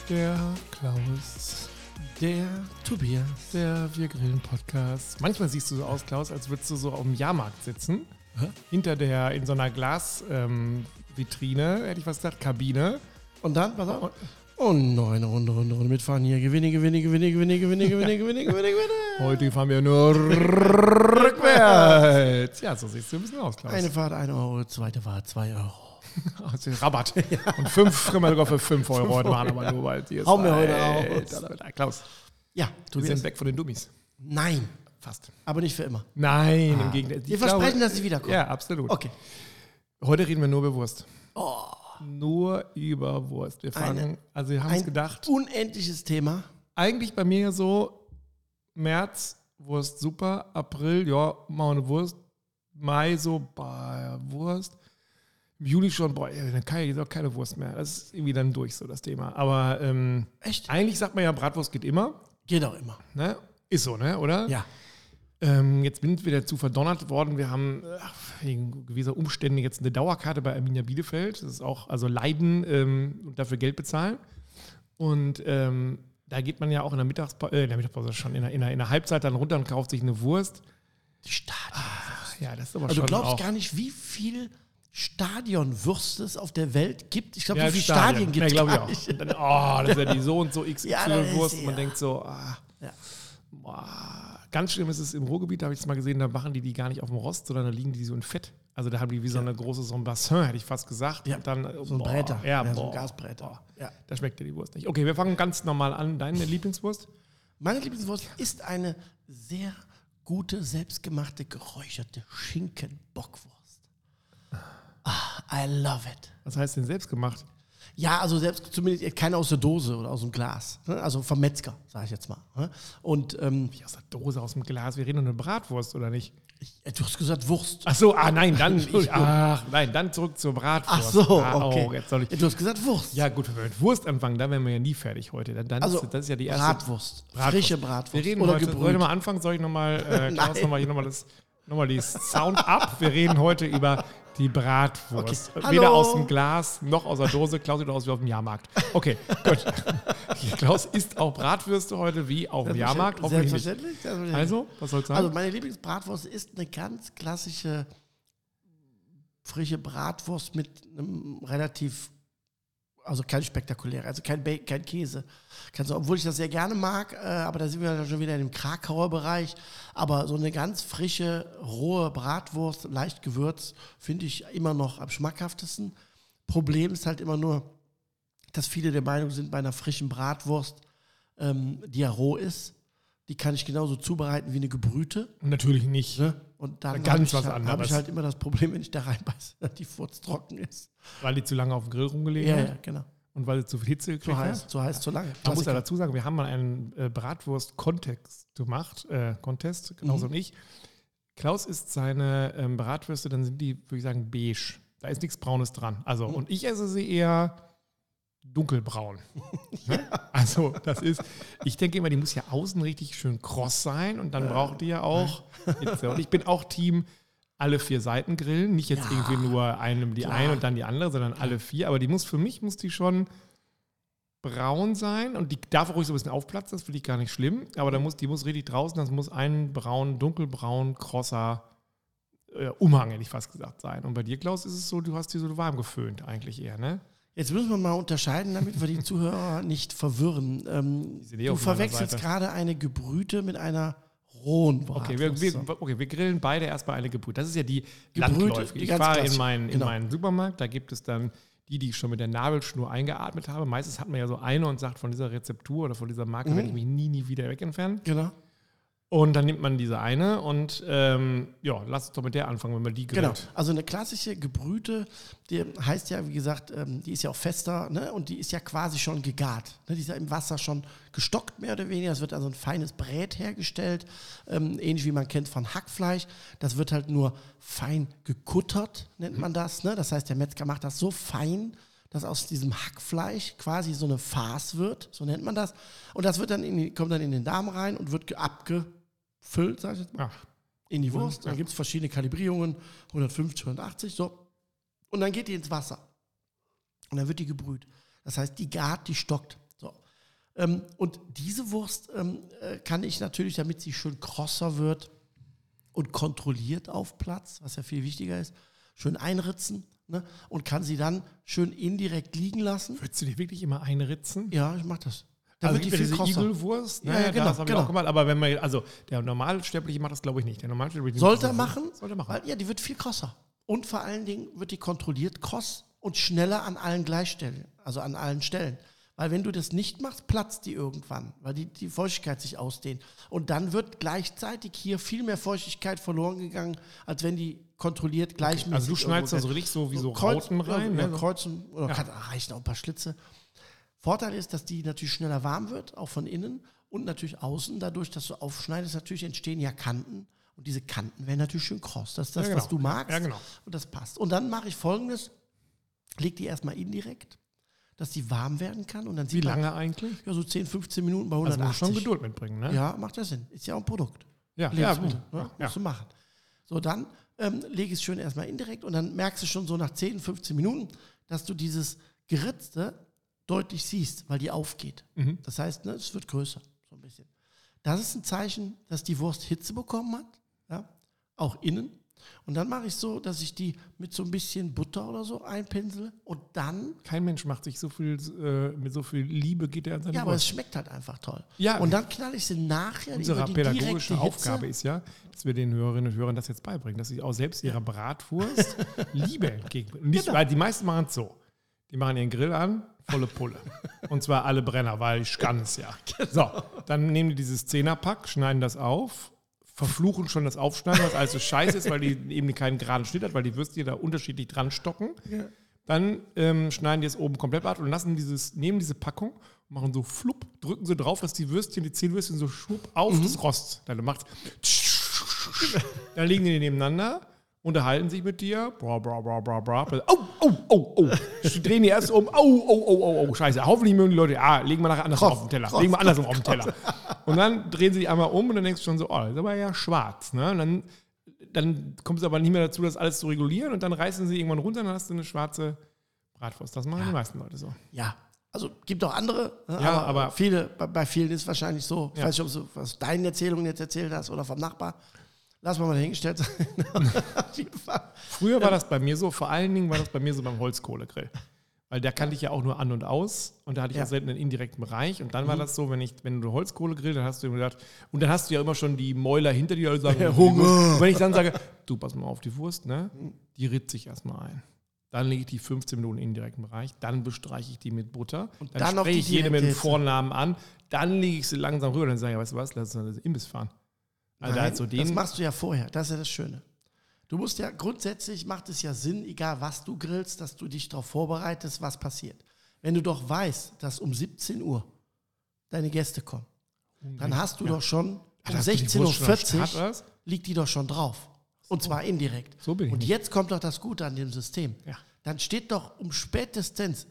Der Klaus, der Tobias, der Wir Grillen Podcast. Manchmal siehst du so aus, Klaus, als würdest du so auf dem Jahrmarkt sitzen. Hinter in so einer Glasvitrine, hätte ich was gesagt, Kabine. Und dann, pass auf. Und noch eine Runde mitfahren hier. Gewinne. Heute fahren wir nur rückwärts. Ja, so siehst du ein bisschen aus, Klaus. Eine Fahrt 1 Euro, zweite Fahrt 2 Euro. Also Rabatt. Ja. Und 5 können wir sogar für 5 Euro heute machen, aber nur weil die ist. Hauen wir heute aus. Klaus, Ja, wir sind weg von den Dummies. Nein, Fast. aber nicht für immer. Nein, im Gegenteil. Wir versprechen, dass sie wiederkommen. Ja, absolut. Okay. Heute reden wir nur über Wurst. Oh, Nur über Wurst. Wir fangen, also wir haben uns gedacht, unendliches Thema. eigentlich bei mir so März, Wurst super, April, ja, machen wir eine Wurst, Mai so, Wurst, im Juli schon, dann kann ich auch keine Wurst mehr. Das ist irgendwie dann durch so das Thema. Aber Echt? eigentlich sagt man ja, Bratwurst geht immer. Geht auch immer. Ne? Ist so, ne? Oder? Ja. Jetzt sind wir dazu verdonnert worden. Wir haben wegen gewisser Umstände jetzt eine Dauerkarte bei Arminia Bielefeld. Das ist auch, also leiden und dafür Geld bezahlen. Und da geht man ja auch in der Mittagspause schon, in der Halbzeit dann runter und kauft sich eine Wurst. Die Stadion. Ja, das ist aber Also schon du glaubst auch. gar nicht, wie viel Stadionwürste es auf der Welt gibt. Ich glaube, Ja, wie viele Stadien gibt es? Ja, glaube ich auch. Und dann, das ist ja die so und so XY-Wurst. Ja, Und man denkt so, Ja. ganz schlimm ist es im Ruhrgebiet, da habe ich es mal gesehen, da machen die gar nicht auf dem Rost, sondern da liegen die so in Fett. Also da haben die wie so eine große, so ein Bassin, hätte ich fast gesagt. Ja. Und dann, So ein Bräter. Ja, so ein Gasbräter. Ja. Da schmeckt dir die Wurst nicht. Okay, wir fangen ganz normal an. Deine Lieblingswurst? Meine Lieblingswurst ist eine sehr gute, selbstgemachte, geräucherte Schinken-Bockwurst. I love it. Was heißt denn selbst gemacht? Ja, also selbst zumindest keine aus der Dose oder aus dem Glas. Ne? Also vom Metzger, sage ich jetzt mal. Ne? Und Wie aus der Dose, aus dem Glas? Wir reden um eine Bratwurst, oder nicht? du hast gesagt Wurst. Ach so, nein, dann Entschuldigung. dann zurück zur Bratwurst. Ach so, okay. Oh, jetzt soll ich. Du hast gesagt Wurst. Ja gut, wenn wir mit Wurst anfangen, dann wären wir ja nie fertig heute. Dann Also das ist ja die erste Bratwurst. Frische Bratwurst. Wir reden oder heute, gebrüht. soll ich mal anfangen? Soll ich nochmal, Klaus, nochmal die Sound ab? Wir reden heute über die Bratwurst. Okay. Weder Hallo. aus dem Glas noch aus der Dose. Klaus sieht aus wie auf dem Jahrmarkt. Okay, gut. Klaus isst auch Bratwürste heute wie auf dem Jahrmarkt. Hoffentlich nicht. Selbstverständlich. Also, was soll ich sagen? Also meine Lieblingsbratwurst ist eine ganz klassische frische Bratwurst mit einem relativ, also kein spektakulär, also kein Käse. Obwohl ich das sehr gerne mag, aber da sind wir dann schon wieder in dem Krakauer Bereich. Aber so eine ganz frische, rohe Bratwurst, leicht gewürzt, finde ich immer noch am schmackhaftesten. Problem ist halt immer nur, dass viele der Meinung sind, bei einer frischen Bratwurst, die ja roh ist, die kann ich genauso zubereiten wie eine gebrühte. Natürlich nicht. Ne? Und dann Ganz was habe anderes. ich halt immer das Problem, wenn ich da reinbeiße, dass die Furz trocken ist. Weil die zu lange auf dem Grill rumgelegen hat. Ja, genau. Und weil sie zu viel Hitze gekriegt hat. Zu heiß, zu lange. Man muss ja dazu sagen, wir haben mal einen Bratwurst-Contest gemacht. Genauso und ich. Klaus isst seine Bratwürste, dann sind die, würde ich sagen, beige. Da ist nichts Braunes dran. Also, und ich esse sie eher dunkelbraun. Ne? Also, das ist, ich denke immer, die muss ja außen richtig schön kross sein und dann braucht die ja auch Hitze. Und ich bin auch Team alle 4 Seiten grillen, nicht jetzt irgendwie nur eine und dann die andere, sondern alle 4. Aber für mich muss die schon braun sein und die darf auch ruhig so ein bisschen aufplatzen, das finde ich gar nicht schlimm. Aber die muss richtig draußen, das muss ein dunkelbraun, krosser Umhang, hätte ich fast gesagt, sein. Und bei dir, Klaus, ist es so, du hast die so warm geföhnt eigentlich eher, ne? Jetzt müssen wir mal unterscheiden, damit wir die Zuhörer nicht verwirren. Du verwechselst gerade eine gebrühte mit einer rohen Bratwurst. Okay, wir grillen beide erstmal eine gebrühte. Das ist ja die Gebrühte, landläufige. die Ich ganz fahre klassisch. in meinen Supermarkt, da gibt es dann die ich schon mit der Nabelschnur eingeatmet habe. Meistens hat man ja so eine und sagt, von dieser Rezeptur oder von dieser Marke werde ich mich nie wieder wegentfernen. Genau. Und dann nimmt man diese eine und lass uns doch mit der anfangen, wenn man die grillt. Genau, also eine klassische gebrühte, die heißt ja, wie gesagt, die ist ja auch fester, ne? Und die ist ja quasi schon gegart. Ne? Die ist ja im Wasser schon gestockt, mehr oder weniger. Es wird also ein feines Brät hergestellt, ähnlich wie man kennt von Hackfleisch. Das wird halt nur fein gekuttert, nennt man das. Ne? Das heißt, der Metzger macht das so fein, dass aus diesem Hackfleisch quasi so eine Farce wird, so nennt man das. Und das wird dann kommt dann in den Darm rein und wird abgefüllt, sag ich jetzt mal, in die Wurst. Dann gibt es verschiedene Kalibrierungen, 150, 180, so. Und dann geht die ins Wasser. Und dann wird die gebrüht. Das heißt, die gart, die stockt. So. Und diese Wurst kann ich natürlich, damit sie schön krosser wird und kontrolliert auf Platz, was ja viel wichtiger ist, schön einritzen, ne? Und kann sie dann schön indirekt liegen lassen. Würdest du die wirklich immer einritzen? Ja, ich mache das. Da Also wird die viel diese krosser. Igelwurst, Ja, ja, genau, das habe ich genau. auch gemacht, aber wenn man, also der Normalsterbliche macht das glaube ich nicht. Der Normalsterbliche Sollte er machen, Sollte er machen. weil ja, die wird viel krosser. Und vor allen Dingen wird die kontrolliert kross und schneller an allen Gleichstellen, also an allen Stellen. Weil wenn du das nicht machst, platzt die irgendwann, weil die Feuchtigkeit sich ausdehnt. Und dann wird gleichzeitig hier viel mehr Feuchtigkeit verloren gegangen, als wenn die kontrolliert gleichmäßig. Also du schneidest da so richtig so wie so Rauten rein? Ja, Ne? kreuzen, oder reichen auch ein paar Schlitze. Vorteil ist, dass die natürlich schneller warm wird, auch von innen und natürlich außen. Dadurch, dass du aufschneidest, natürlich entstehen ja Kanten. Und diese Kanten werden natürlich schön kross. Das ist das, was du magst. Ja, genau. Und das passt. Und dann mache ich Folgendes. Leg die erstmal indirekt, dass die warm werden kann. Und dann Wie lange eigentlich? Ja, so 10, 15 Minuten bei Also 180. muss schon Geduld mitbringen, ne? Ja, macht ja Sinn. Ist ja auch ein Produkt. Ja, Lebensmittel, gut. ne? Musst du machen. So, dann lege es schön erstmal indirekt und dann merkst du schon so nach 10, 15 Minuten, dass du dieses Geritzte deutlich siehst, weil die aufgeht. Mhm. Das heißt, ne, es wird größer, so ein bisschen. Das ist ein Zeichen, dass die Wurst Hitze bekommen hat, ja? Auch innen. Und dann mache ich so, dass ich die mit so ein bisschen Butter oder so einpinsel und dann... Kein Mensch macht sich so viel, mit so viel Liebe geht er an seine Ja, aber es Wurst. schmeckt halt einfach toll. Ja. Und dann knall ich sie nachher Unsere über die pädagogische direkte Aufgabe Hitze. ist ja, dass wir den Hörerinnen und Hörern das jetzt beibringen, dass sie auch selbst ihrer Bratwurst Liebe entgegenbringen. Nicht, weil die meisten machen es so. Die machen ihren Grill an, volle Pulle. Und zwar alle Brenner, weil ich kann es ja. So, dann nehmen die dieses 10er-Pack, schneiden das auf, verfluchen schon das Aufschneiden, was alles so scheiße ist, weil die eben keinen geraden Schnitt hat, weil die Würstchen da unterschiedlich dran stocken. Ja. Dann schneiden die es oben komplett ab und lassen nehmen diese Packung und machen so flupp, drücken so drauf, dass die 10 Würstchen so schwupp auf das Rost. Dann macht dann liegen die nebeneinander, unterhalten sich mit dir. Bra, bra, bra, bra, bra. Oh. Drehen die erst um. Oh, scheiße. Hoffentlich mögen die Leute, legen wir nachher andersrum auf den Teller. Legen wir andersrum auf den Teller. Und dann drehen sie sich einmal um und dann denkst du schon so, das ist aber ja schwarz. Ne? Und dann kommt es aber nicht mehr dazu, das alles zu regulieren und dann reißen sie irgendwann runter und dann hast du eine schwarze Bratwurst. Das machen die meisten Leute so. Ja, also gibt auch andere, ne? Ja, aber bei vielen ist es wahrscheinlich so. Ich weiß nicht, ob du aus deinen Erzählungen jetzt erzählt hast oder vom Nachbar. Lass mal dahingestellt sein. Auf jeden Fall. Früher war das bei mir so, vor allen Dingen war das bei mir so beim Holzkohlegrill. Weil da kannte ich ja auch nur an und aus und da hatte ich auch selten einen indirekten Bereich. Und dann war das so, wenn du Holzkohlegrill, dann hast du immer gedacht, und dann hast du ja immer schon die Mäuler hinter dir, die sagen, Hunger. Und wenn ich dann sage, du, pass mal auf die Wurst, ne? Die ritze ich erstmal ein. Dann lege ich die 15 Minuten in den indirekten Bereich, dann bestreiche ich die mit Butter, und dann spreche ich jede mit dem Vornamen an, dann lege ich sie langsam rüber und dann sage ich, weißt du was, lass uns das Imbiss fahren. Also Nein, so das machst du ja vorher, das ist ja das Schöne. Du musst ja, grundsätzlich macht es ja Sinn, egal was du grillst, dass du dich darauf vorbereitest, was passiert. Wenn du doch weißt, dass um 17 Uhr deine Gäste kommen, dann hast du doch schon um 16.40 Uhr liegt die doch schon drauf. Und zwar indirekt. So bin ich und nicht. jetzt kommt doch das Gute an dem System. Ja. Dann steht doch um spätestens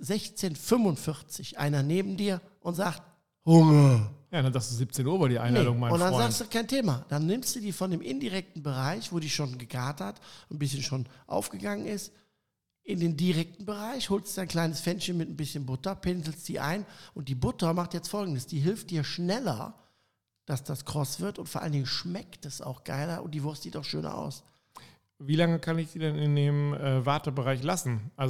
16.45 Uhr einer neben dir und sagt, Hunger. Ja, dann sagst du 17 Uhr bei die Einladung, mein Und dann Freund. sagst du, kein Thema. Dann nimmst du die von dem indirekten Bereich, wo die schon gegart hat, ein bisschen schon aufgegangen ist, in den direkten Bereich, holst du ein kleines Pfännchen mit ein bisschen Butter, pinselst die ein und die Butter macht jetzt Folgendes, die hilft dir schneller, dass das kross wird und vor allen Dingen schmeckt es auch geiler und die Wurst sieht auch schöner aus. Wie lange kann ich die denn in dem Wartebereich lassen? Also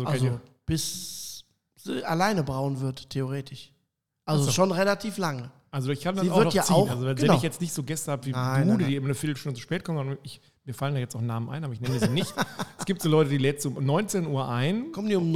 bis sie alleine braun wird, theoretisch. Also Ach so. Schon relativ lange. Also ich kann das Sie auch wird noch ja ziehen. auch- Also wenn genau. ich jetzt nicht so Gäste habe wie Nein. die immer eine Viertelstunde zu spät kommen, sondern mir fallen da jetzt auch Namen ein, aber ich nenne sie nicht. Es gibt so Leute, die lädst um 19 Uhr ein, Kommen die um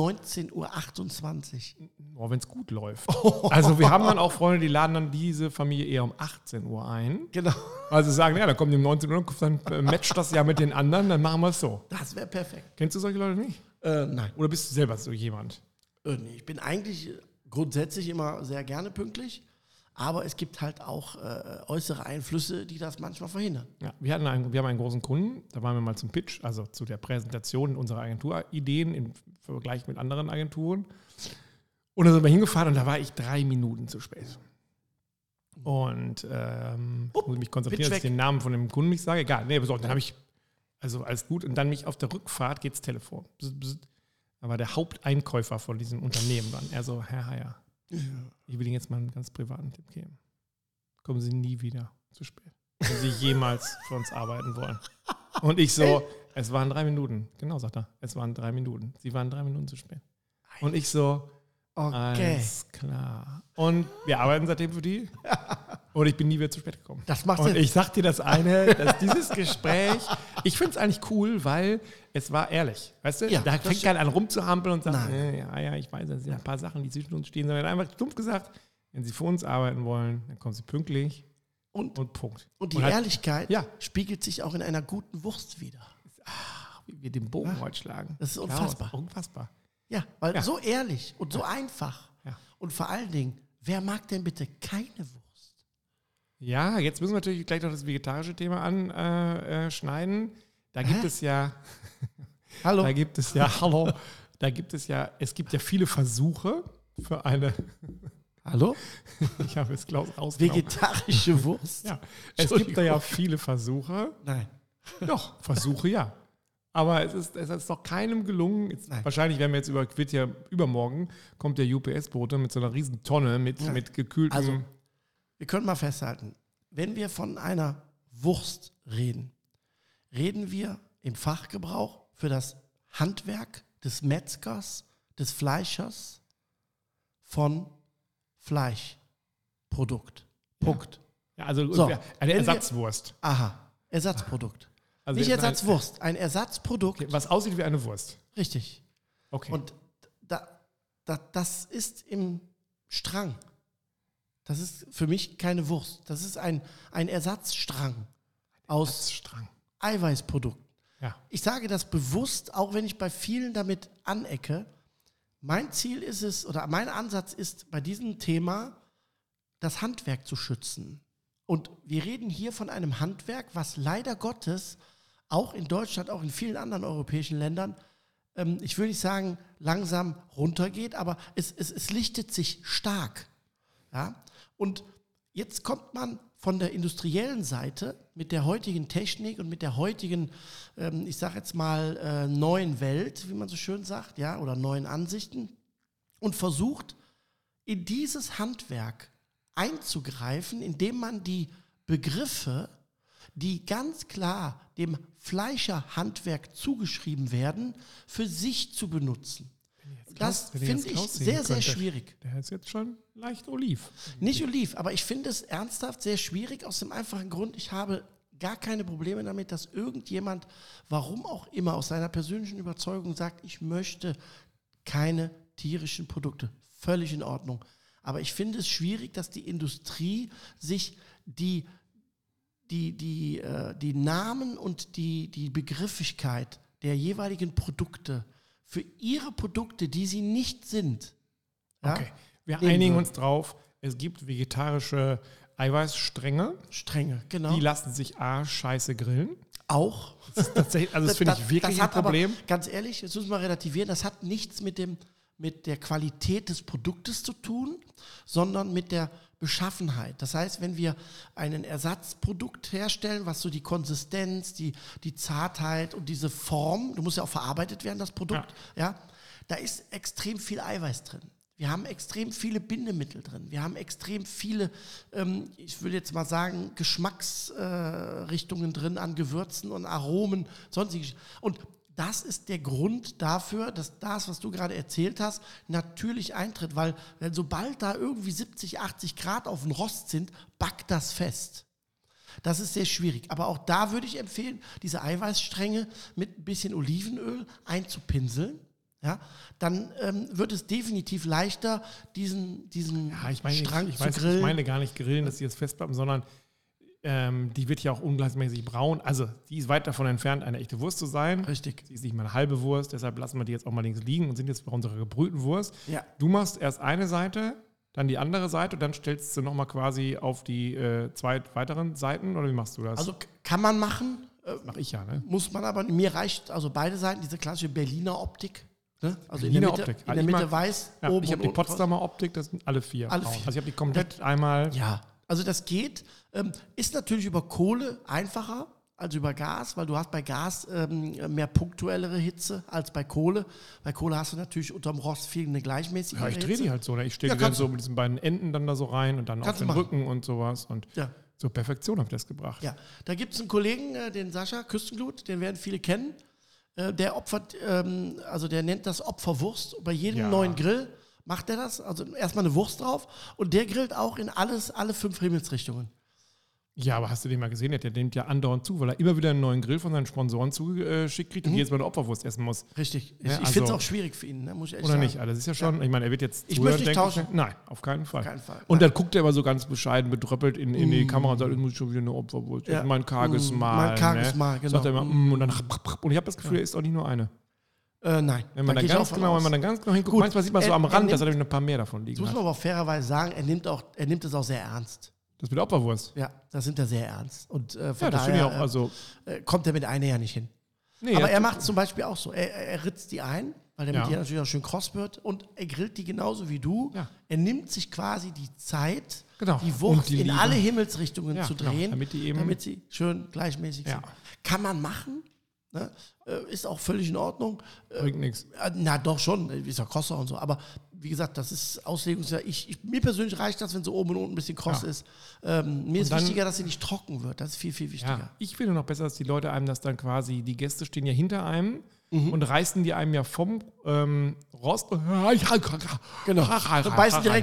19.28 Uhr. wenn es gut läuft. Also wir haben dann auch Freunde, die laden dann diese Familie eher um 18 Uhr ein. Genau. Also sagen, ja, dann kommen die um 19 Uhr, dann matcht das ja mit den anderen, dann machen wir es so. Das wäre perfekt. Kennst du solche Leute nicht? Nein. Oder bist du selber so jemand? Nee, ich bin eigentlich grundsätzlich immer sehr gerne pünktlich, aber es gibt halt auch äußere Einflüsse, die das manchmal verhindern. Ja, wir haben einen großen Kunden, da waren wir mal zum Pitch, also zu der Präsentation unserer Agenturideen im Vergleich mit anderen Agenturen. Und da sind wir hingefahren und da war ich 3 Minuten zu spät. Und ich muss mich konzentrieren, dass ich den Namen von dem Kunden nicht sage. Egal, nee, besorgt. Dann habe ich, also alles gut. Und dann mich auf der Rückfahrt geht's Telefon. Da war der Haupteinkäufer von diesem Unternehmen dann. Er so, Herr Heyer, Ich will Ihnen jetzt mal einen ganz privaten Tipp geben. Kommen Sie nie wieder zu spät, wenn Sie jemals für uns arbeiten wollen. Und ich so, es waren 3 Minuten. Genau, sagt er. Es waren 3 Minuten. Sie waren 3 Minuten zu spät. Und ich so, Okay. alles klar. Und wir arbeiten seitdem für die. Und ich bin nie wieder zu spät gekommen. Das macht Und Sinn. ich sag dir das eine, dass dieses Gespräch, ich finde es eigentlich cool, weil es war ehrlich. Weißt du, Ja, da das fängt keiner an rumzuhampeln und sagt, Nein. ja, ich weiß, das sind ein paar Sachen, die zwischen uns stehen, sondern einfach stumpf gesagt, wenn Sie für uns arbeiten wollen, dann kommen Sie pünktlich Und Punkt. die Und halt, Ehrlichkeit Ja. spiegelt sich auch in einer guten Wurst wieder. wie wir den Bogen heute schlagen. Das ist unfassbar. Klaus, unfassbar. Ja, weil Ja. so ehrlich und so einfach. Ja. Und vor allen Dingen, wer mag denn bitte keine Wurst? Ja, jetzt müssen wir natürlich gleich noch das vegetarische Thema anschneiden. Da gibt es ja, Hallo? es gibt ja viele Versuche für eine, Hallo? ich habe es Klaus rausgenommen. Vegetarische Wurst? Ja, es gibt da ja viele Versuche. Nein. Doch, Versuche ja. Aber es ist doch keinem gelungen. Nein. Wahrscheinlich werden wir jetzt wird ja übermorgen, kommt der UPS-Bote mit so einer riesen Tonne mit gekühltem. Also, wir können mal festhalten, wenn wir von einer Wurst reden, reden wir im Fachgebrauch für das Handwerk des Metzgers, des Fleischers von Fleischprodukt. Punkt. ja, also So, eine wenn wir- Ersatzwurst. Aha, Ersatzprodukt. Also Nicht jetzt Ersatzwurst, ein Ersatzprodukt. was aussieht wie eine Wurst. Richtig. Okay. Und das ist im Strang. Das ist für mich keine Wurst. Das ist ein Ersatzstrang aus Strang. Eiweißprodukten. Ja. Ich sage das bewusst, auch wenn ich bei vielen damit anecke. Mein Ziel ist es, oder mein Ansatz ist, bei diesem Thema das Handwerk zu schützen. Und wir reden hier von einem Handwerk, was leider Gottes auch in Deutschland, auch in vielen anderen europäischen Ländern, ich will nicht sagen, langsam runtergeht, aber es lichtet sich stark. Ja? Und jetzt kommt man von der industriellen Seite mit der heutigen Technik und mit der heutigen, ich sage jetzt mal, neuen Welt, wie man so schön sagt, ja, oder neuen Ansichten und versucht, in dieses Handwerk einzugreifen, indem man die Begriffe, die ganz klar dem Fleischerhandwerk zugeschrieben werden, für sich zu benutzen. Das finde ich sehr, sehr schwierig. Der ist jetzt schon leicht oliv. Nicht oliv, aber ich finde es ernsthaft sehr schwierig aus dem einfachen Grund, ich habe gar keine Probleme damit, dass irgendjemand, warum auch immer, aus seiner persönlichen Überzeugung sagt, ich möchte keine tierischen Produkte. Völlig in Ordnung. Aber ich finde es schwierig, dass die Industrie sich die Namen und die Begrifflichkeit der jeweiligen Produkte für ihre Produkte, die sie nicht sind. Ja, Okay. Wir nehmen einigen wir. uns drauf, es gibt vegetarische Eiweißstränge, Strenge, genau. die lassen sich scheiße grillen. Auch. Tatsächlich, also das finde ich wirklich das ein hat Problem. Aber, ganz ehrlich, jetzt müssen wir relativieren, das hat nichts mit der Qualität des Produktes zu tun, sondern mit der Beschaffenheit. Das heißt, wenn wir ein Ersatzprodukt herstellen, was so die Konsistenz, die Zartheit und diese Form, du musst ja auch verarbeitet werden, das Produkt, ja, da ist extrem viel Eiweiß drin. Wir haben extrem viele Bindemittel drin. Wir haben extrem viele, ich würde jetzt mal sagen, Geschmacksrichtungen drin an Gewürzen und Aromen, sonstige. Und das ist der Grund dafür, dass das, was du gerade erzählt hast, natürlich eintritt, weil sobald da irgendwie 70, 80 Grad auf dem Rost sind, backt das fest. Das ist sehr schwierig. Aber auch da würde ich empfehlen, diese Eiweißstränge mit ein bisschen Olivenöl einzupinseln. Ja, dann wird es definitiv leichter, diesen Strang zu grillen. Ich meine gar nicht grillen, dass sie jetzt festbleiben, sondern die wird ja auch ungleichmäßig braun. Also die ist weit davon entfernt, eine echte Wurst zu sein. Richtig. Sie ist nicht mal eine halbe Wurst, deshalb lassen wir die jetzt auch mal links liegen und sind jetzt bei unserer gebrühten Wurst. Ja. Du machst erst eine Seite, dann die andere Seite und dann stellst du nochmal quasi auf die zwei weiteren Seiten, oder wie machst du das? Also kann man machen, mache ich ja, ne? muss man aber, mir reicht also beide Seiten, diese klassische Berliner Optik. Ne? Also Berliner in der Mitte, Optik. in der Ich Mitte mag- weiß, Ja, oben ich habe und die unten. Potsdamer Optik, das sind alle vier. Alle braun. vier. Also ich habe die komplett einmal. Ja, also das geht. Ist natürlich über Kohle einfacher, als über Gas, weil du hast bei Gas mehr punktuellere Hitze als bei Kohle. Bei Kohle hast du natürlich unterm Rost viel eine gleichmäßige Ja, ich drehe die halt so. Ne? Ich stehe die dann so mit diesen beiden Enden dann da so rein und dann auf den Rücken und sowas. Und zur Perfektion habe ich das gebracht. Ja, da gibt es einen Kollegen, den Sascha Küstenglut, den werden viele kennen. Der opfert, der nennt das Opferwurst. Bei jedem neuen Grill macht er das. Also erstmal eine Wurst drauf. Und der grillt auch in alle 5 Himmelsrichtungen. Ja, aber hast du den mal gesehen? Der nimmt ja andauernd zu, weil er immer wieder einen neuen Grill von seinen Sponsoren zugeschickt kriegt und jetzt mal eine Opferwurst essen muss. Richtig. Ich finde es auch schwierig für ihn, ne? Muss ich ehrlich sagen. Oder nicht? Also das ist ja schon, ich meine, er wird jetzt ich möchte nicht tauschen. Nein, auf keinen Fall. Und dann guckt er aber so ganz bescheiden, betröppelt in die Kamera und sagt, ich muss schon wieder eine Opferwurst. Ja. Mein karges Mal. Mein karges Mal, genau. Sagt er immer, und dann und ich habe das Gefühl, er ist auch nicht nur eine. Nein. Wenn man dann ganz genau hinguckt, manchmal sieht man so am Rand, dass er ein paar mehr davon liegen hat. Das muss man aber auch fairerweise sagen, er nimmt es auch sehr ernst. Das mit der Opferwurst? Ja, das nimmt er sehr ernst. Und von das daher auch, also kommt er mit einer ja nicht hin. Nee, aber er macht es zum Beispiel auch so. Er ritzt die ein, weil der mit dir natürlich auch schön kross wird. Und er grillt die genauso wie du. Ja. Er nimmt sich quasi die Zeit, die Wurst in alle Himmelsrichtungen zu drehen, damit sie schön gleichmäßig sind. Kann man machen. Ne? Ist auch völlig in Ordnung. Bringt nichts. Na doch schon, ist ja krosser und so. Aber wie gesagt, das ist Auslegungssache. Mir persönlich reicht das, wenn so oben und unten ein bisschen kross ist. Mir ist wichtiger, dass sie nicht trocken wird. Das ist viel, viel wichtiger. Ja, ich finde noch besser, dass die Leute einem das dann quasi, die Gäste stehen ja hinter einem und reißen die einem ja vom Rost. Genau. Und beißen direkt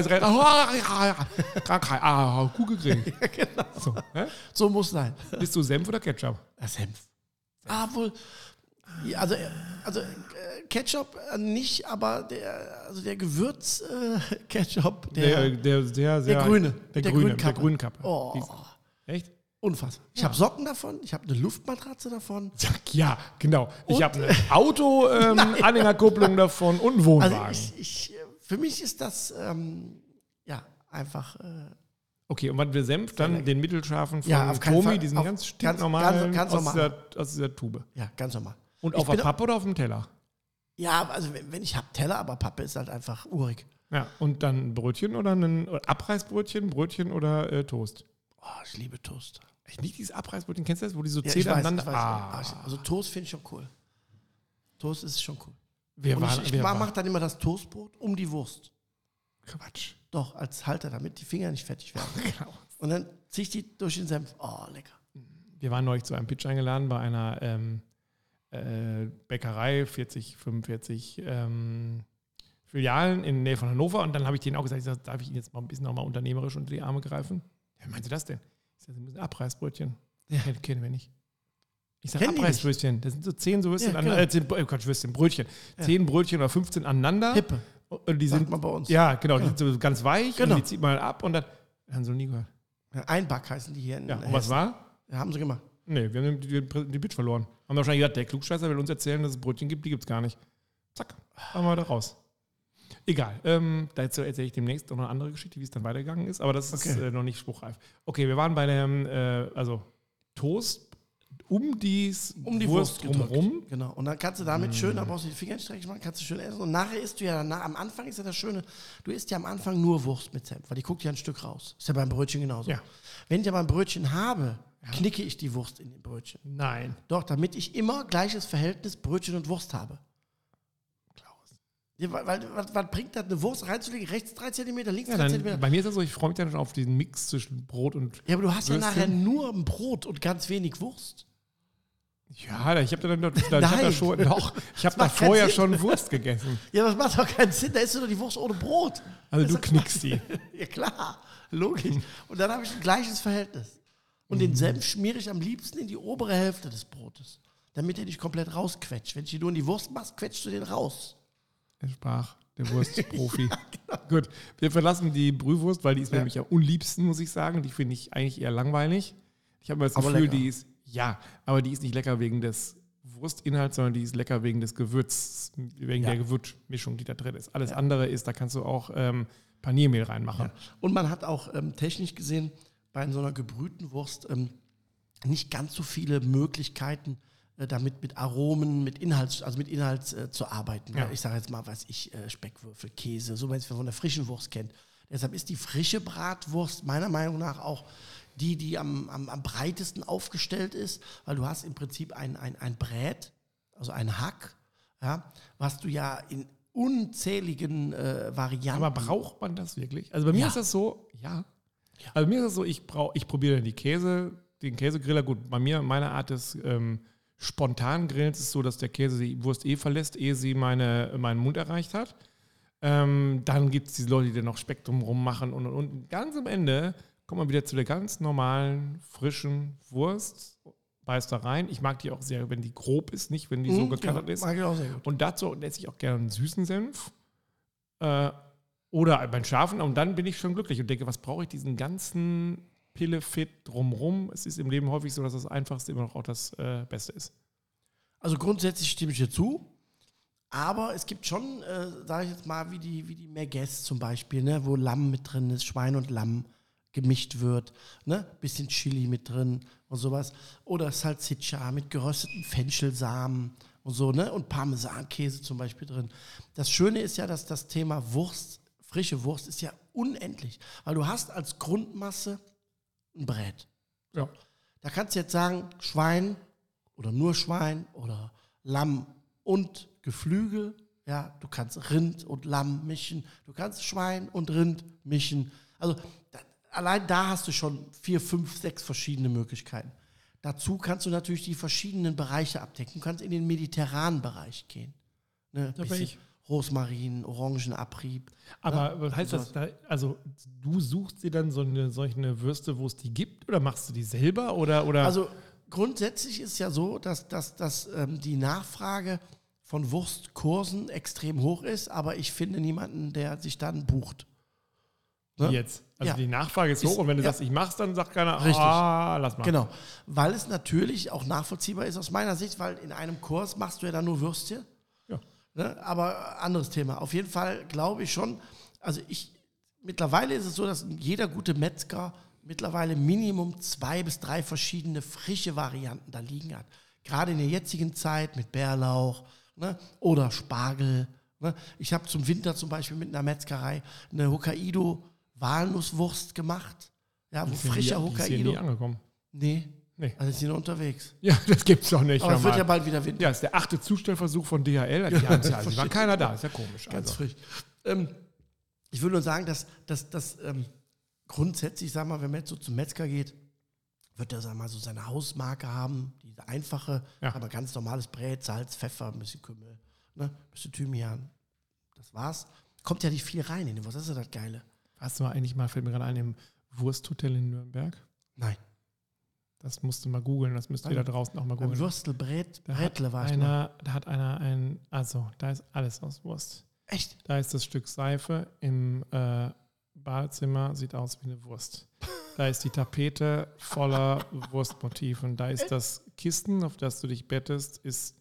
rein. Kugelgrill. Genau. So muss es sein. Bist du Senf oder Ketchup? Senf. Wohl. Also Ketchup nicht, aber der Gewürz-Ketchup, der grüne. Der grüne Kappe. Oh. Echt? Unfassbar. Ich habe Socken davon, ich habe eine Luftmatratze davon. Ja, genau. Ich habe eine Auto-Anhängerkupplung davon und einen Wohnwagen. Also für mich ist das einfach... Okay, und was wir Senf, dann den mittelscharfen von Tomi, diesen ganz stinknormalen aus dieser Tube. Ja, ganz normal. Und auf der Pappe oder auf dem Teller? Ja, also wenn ich habe Teller, aber Pappe ist halt einfach urig. Ja, und dann Brötchen oder ein Abreißbrötchen, Brötchen oder Toast? Oh, ich liebe Toast. Ich liebe dieses Abreißbrötchen, kennst du das, wo die so Zähne aneinander... Also Toast finde ich schon cool. Toast ist schon cool. Ich mache dann immer das Toastbrot um die Wurst. Quatsch. Doch, als Halter, damit die Finger nicht fettig werden. Genau. Und dann ziehe ich die durch den Senf. Oh, lecker. Wir waren neulich zu einem Pitch eingeladen bei einer Bäckerei, 45 Filialen in der Nähe von Hannover. Und dann habe ich denen auch gesagt, darf ich Ihnen jetzt mal ein bisschen auch mal unternehmerisch unter die Arme greifen? Ja, wie meinen Sie das denn? Ich sage, Sie müssen Abreißbrötchen. Ja. Kennen wir nicht. Ich sage Abreißbrötchen. Das sind so 10 so Würstchen, Brötchen. Ja. 10 Brötchen oder 15 aneinander. Hippe. Und die sind mal bei uns. Ja, genau. Die sind so ganz weich und die zieht man ab und dann haben sie noch nie gehört. Ja, Einback heißen die hier in und was war? Ja, haben sie gemacht. Nee, wir haben die Pitch verloren. Haben wahrscheinlich gedacht, der Klugscheißer will uns erzählen, dass es Brötchen gibt, die gibt es gar nicht. Zack, haben wir da raus. Egal, dazu erzähle ich demnächst noch eine andere Geschichte, wie es dann weitergegangen ist, aber das ist noch nicht spruchreif. Okay, wir waren bei dem Toast um die Wurst drumherum. Genau. Und dann kannst du damit schön, da brauchst du die Finger nicht dreckig machen, kannst du schön essen. Und nachher isst du ja am Anfang ist ja das Schöne, du isst ja am Anfang nur Wurst mit Senf, weil die guckt ja ein Stück raus. Ist ja beim Brötchen genauso. Ja. Wenn ich aber ein Brötchen habe, knicke ich die Wurst in den Brötchen. Nein. Doch, damit ich immer gleiches Verhältnis Brötchen und Wurst habe. Klaus. Ja, weil was bringt das, eine Wurst reinzulegen? Rechts 3 cm, links 3 cm? Bei mir ist das so, ich freue mich dann schon auf diesen Mix zwischen Brot und Ja, aber du hast ja nachher nur ein Brot und ganz wenig Wurst. Ja, ich habe da vorher schon Wurst gegessen. Ja, das macht doch keinen Sinn. Da isst du doch die Wurst ohne Brot. Also du knickst die. Ja klar, logisch. Und dann habe ich ein gleiches Verhältnis. Und den Senf schmiere ich am liebsten in die obere Hälfte des Brotes, damit er nicht komplett rausquetscht. Wenn du nur in die Wurst machst, quetscht du den raus. Er sprach, der Wurstprofi. Ja, genau. Gut, wir verlassen die Brühwurst, weil die ist mir nämlich am unliebsten, muss ich sagen. Die finde ich eigentlich eher langweilig. Ich habe immer das Gefühl, die ist nicht lecker wegen des Wurstinhalts, sondern die ist lecker wegen des Gewürz, wegen der Gewürzmischung, die da drin ist. Alles andere ist, da kannst du auch Paniermehl reinmachen. Ja. Und man hat auch technisch gesehen bei so einer gebrühten Wurst nicht ganz so viele Möglichkeiten, damit mit Aromen, mit Inhalt zu arbeiten. Ja. Ich sage jetzt mal, Speckwürfel, Käse, so wie man es von der frischen Wurst kennt. Deshalb ist die frische Bratwurst meiner Meinung nach auch die am breitesten aufgestellt ist, weil du hast im Prinzip ein Brät, also ein Hack, ja, was du ja in unzähligen Varianten... Aber braucht man das wirklich? Also bei mir ist das so, ja. Also bei mir ist das so, ich probiere den Käsegriller. Gut, meine Art des spontanen Grillens ist so, dass der Käse die Wurst verlässt, ehe sie meinen Mund erreicht hat. Dann gibt es diese Leute, die dann noch Spektrum rummachen und ganz am Ende kommt man wieder zu der ganz normalen, frischen Wurst, beißt da rein. Ich mag die auch sehr, wenn die grob ist, nicht wenn die so gekantet ist. Mag ich auch sehr gut. Und dazu esse ich auch gerne einen süßen Senf oder beim Scharfen und dann bin ich schon glücklich und denke, was brauche ich diesen ganzen Pillefit drumrum? Es ist im Leben häufig so, dass das Einfachste immer noch auch das Beste ist. Also grundsätzlich stimme ich dir zu. Aber es gibt schon, sage ich jetzt mal, wie die Merguez zum Beispiel, ne, wo Lamm mit drin ist, Schwein und Lamm gemischt wird, ne, bisschen Chili mit drin und sowas. Oder Salsiccia mit gerösteten Fenchelsamen und so, ne, und Parmesankäse zum Beispiel drin. Das Schöne ist ja, dass das Thema Wurst, frische Wurst, ist ja unendlich. Weil du hast als Grundmasse ein Brät. Ja. Da kannst du jetzt sagen, Schwein oder nur Schwein oder Lamm und Geflügel, ja, du kannst Rind und Lamm mischen, du kannst Schwein und Rind mischen. Also allein da hast du schon 4, 5, 6 verschiedene Möglichkeiten. Dazu kannst du natürlich die verschiedenen Bereiche abdecken. Du kannst in den mediterranen Bereich gehen. Ne, Da bin ich. Rosmarin, Orangenabrieb. Aber ne? was heißt das? Also du suchst dir dann solche Würste, wo es die gibt, oder machst du die selber? Oder? Also grundsätzlich ist es ja so, dass die Nachfrage von Wurstkursen extrem hoch ist, aber ich finde niemanden, der sich dann bucht. Ne? Jetzt. Also Ja. die Nachfrage ist hoch und wenn du sagst, ich mach's, dann sagt keiner, Richtig. lass mal. Genau, weil es natürlich auch nachvollziehbar ist aus meiner Sicht, weil in einem Kurs machst du ja dann nur Würstchen. Ja. Ne? Aber anderes Thema. Auf jeden Fall glaube ich schon, mittlerweile ist es so, dass jeder gute Metzger mittlerweile Minimum 2 bis 3 verschiedene frische Varianten da liegen hat. Gerade in der jetzigen Zeit mit Bärlauch, ne? Oder Spargel. Ne? Ich habe zum Winter zum Beispiel mit einer Metzgerei eine Hokkaido-Walnusswurst gemacht. Ja, wo frischer Die ist hier Hokkaido. nie angekommen. Nee. Nee. Also ist sie noch unterwegs. Ja, das gibt's doch nicht. Aber es wird normal. ja bald wieder Winter. Ja, ist der 8. Zustellversuch von DHL. Die haben's ja, also war keiner da, ist ja komisch. Ganz Also. frisch. Ich würde nur sagen, dass grundsätzlich, sag mal, wenn man jetzt so zum Metzger geht, wird er, sag mal, so seine Hausmarke haben, diese einfache, aber ganz normales Brät, Salz, Pfeffer, ein bisschen Kümmel, ne, ein bisschen Thymian. Das war's. Kommt ja nicht viel rein in den Wurst, das ist ja das Geile. Warst du eigentlich mal, fällt mir gerade ein, im Wursthotel in Nürnberg? Nein. Das musst du mal googeln, das müsst ihr da draußen auch mal Beim googeln. Würstelbrätle war ich mal. Da hat einer da ist alles aus Wurst. Echt? Da ist das Stück Seife im Badezimmer, sieht aus wie eine Wurst. Da ist die Tapete voller Wurstmotiven. Da ist das Kissen, auf das du dich bettest, ist